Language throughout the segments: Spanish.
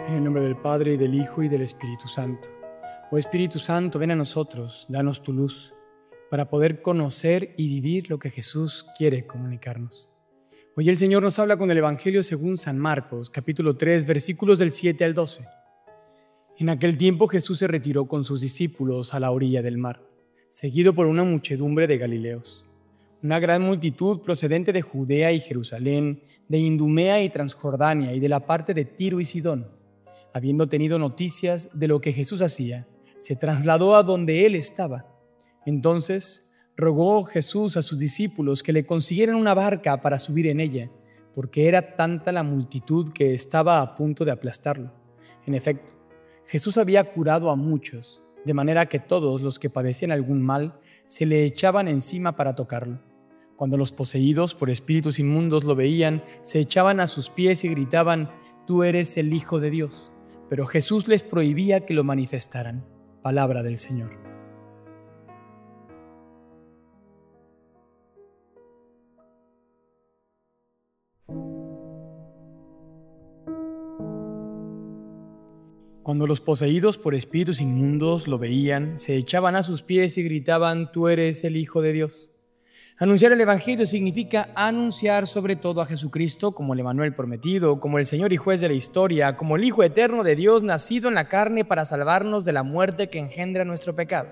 En el nombre del Padre, y del Hijo, y del Espíritu Santo. Oh Espíritu Santo, ven a nosotros, danos tu luz, para poder conocer y vivir lo que Jesús quiere comunicarnos. Hoy el Señor nos habla con el Evangelio según San Marcos, capítulo 3, versículos del 7 al 12. En aquel tiempo Jesús se retiró con sus discípulos a la orilla del mar, seguido por una muchedumbre de Galileos. Una gran multitud procedente de Judea y Jerusalén, de Idumea y Transjordania y de la parte de Tiro y Sidón, habiendo tenido noticias de lo que Jesús hacía, se trasladó a donde él estaba. Entonces rogó Jesús a sus discípulos que le consiguieran una barca para subir en ella, porque era tanta la multitud que estaba a punto de aplastarlo. En efecto, Jesús había curado a muchos, de manera que todos los que padecían algún mal se le echaban encima para tocarlo. Cuando los poseídos por espíritus inmundos lo veían, se echaban a sus pies y gritaban: «Tú eres el Hijo de Dios». Pero Jesús les prohibía que lo manifestaran. Palabra del Señor. Cuando los poseídos por espíritus inmundos lo veían, se echaban a sus pies y gritaban: «Tú eres el Hijo de Dios». Anunciar el Evangelio significa anunciar sobre todo a Jesucristo como el Emmanuel prometido, como el Señor y Juez de la historia, como el Hijo eterno de Dios nacido en la carne para salvarnos de la muerte que engendra nuestro pecado.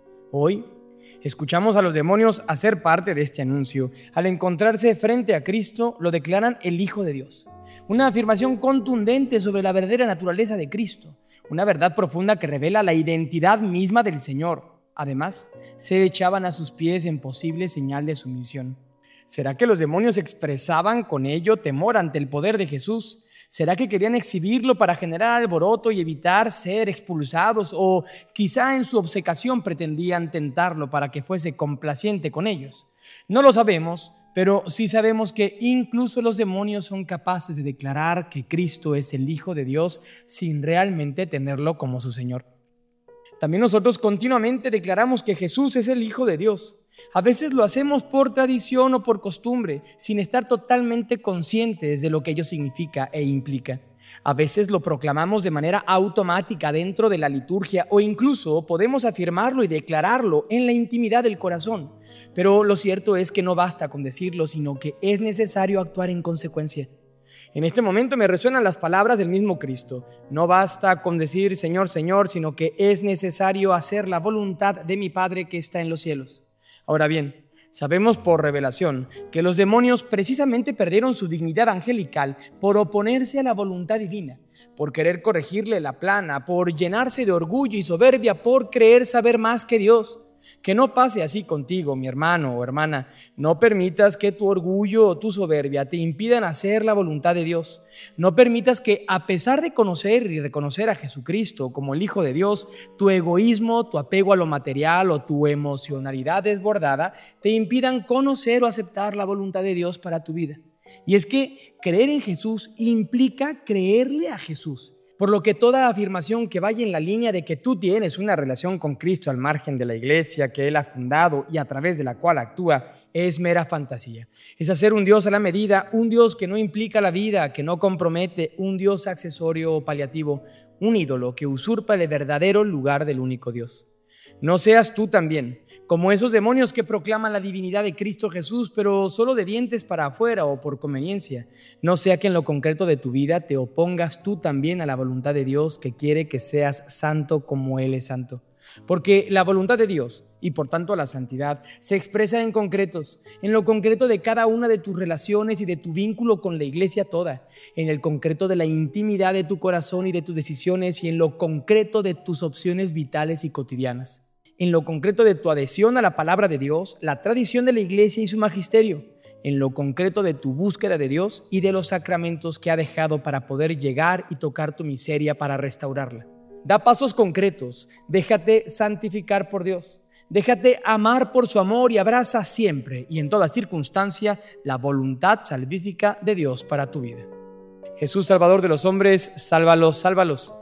Hoy escuchamos a los demonios hacer parte de este anuncio. Al encontrarse frente a Cristo, lo declaran el Hijo de Dios. Una afirmación contundente sobre la verdadera naturaleza de Cristo, una verdad profunda que revela la identidad misma del Señor. Además, se echaban a sus pies en posible señal de sumisión. ¿Será que los demonios expresaban con ello temor ante el poder de Jesús? ¿Será que querían exhibirlo para generar alboroto y evitar ser expulsados? ¿O quizá en su obcecación pretendían tentarlo para que fuese complaciente con ellos? No lo sabemos, pero sí sabemos que incluso los demonios son capaces de declarar que Cristo es el Hijo de Dios sin realmente tenerlo como su Señor. También nosotros continuamente declaramos que Jesús es el Hijo de Dios. A veces lo hacemos por tradición o por costumbre, sin estar totalmente conscientes de lo que ello significa e implica. A veces lo proclamamos de manera automática dentro de la liturgia o incluso podemos afirmarlo y declararlo en la intimidad del corazón. Pero lo cierto es que no basta con decirlo, sino que es necesario actuar en consecuencia. En este momento me resuenan las palabras del mismo Cristo. No basta con decir Señor, Señor, sino que es necesario hacer la voluntad de mi Padre que está en los cielos. Ahora bien, sabemos por revelación que los demonios precisamente perdieron su dignidad angelical por oponerse a la voluntad divina, por querer corregirle la plana, por llenarse de orgullo y soberbia, por creer saber más que Dios. Que no pase así contigo, mi hermano o hermana. No permitas que tu orgullo o tu soberbia te impidan hacer la voluntad de Dios. No permitas que, a pesar de conocer y reconocer a Jesucristo como el Hijo de Dios, tu egoísmo, tu apego a lo material o tu emocionalidad desbordada te impidan conocer o aceptar la voluntad de Dios para tu vida. Y es que creer en Jesús implica creerle a Jesús. Por lo que toda afirmación que vaya en la línea de que tú tienes una relación con Cristo al margen de la iglesia que Él ha fundado y a través de la cual actúa es mera fantasía. Es hacer un Dios a la medida, un Dios que no implica la vida, que no compromete, un Dios accesorio o paliativo, un ídolo que usurpa el verdadero lugar del único Dios. No seas tú también como esos demonios que proclaman la divinidad de Cristo Jesús, pero solo de dientes para afuera o por conveniencia. No sea que en lo concreto de tu vida te opongas tú también a la voluntad de Dios, que quiere que seas santo como Él es santo. Porque la voluntad de Dios, y por tanto la santidad, se expresa en concretos, en lo concreto de cada una de tus relaciones y de tu vínculo con la iglesia toda, en el concreto de la intimidad de tu corazón y de tus decisiones y en lo concreto de tus opciones vitales y cotidianas. En lo concreto de tu adhesión a la palabra de Dios, la tradición de la iglesia y su magisterio, en lo concreto de tu búsqueda de Dios y de los sacramentos que ha dejado para poder llegar y tocar tu miseria para restaurarla. Da pasos concretos, déjate santificar por Dios, déjate amar por su amor y abraza siempre y en toda circunstancia la voluntad salvífica de Dios para tu vida. Jesús, Salvador de los hombres, sálvalos, sálvalos.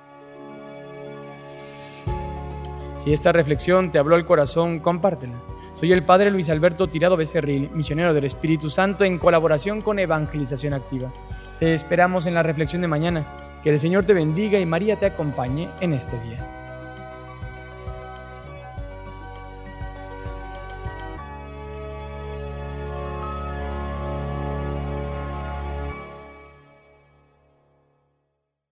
Si esta reflexión te habló al corazón, compártela. Soy el Padre Luis Alberto Tirado Becerril, misionero del Espíritu Santo en colaboración con Evangelización Activa. Te esperamos en la reflexión de mañana. Que el Señor te bendiga y María te acompañe en este día.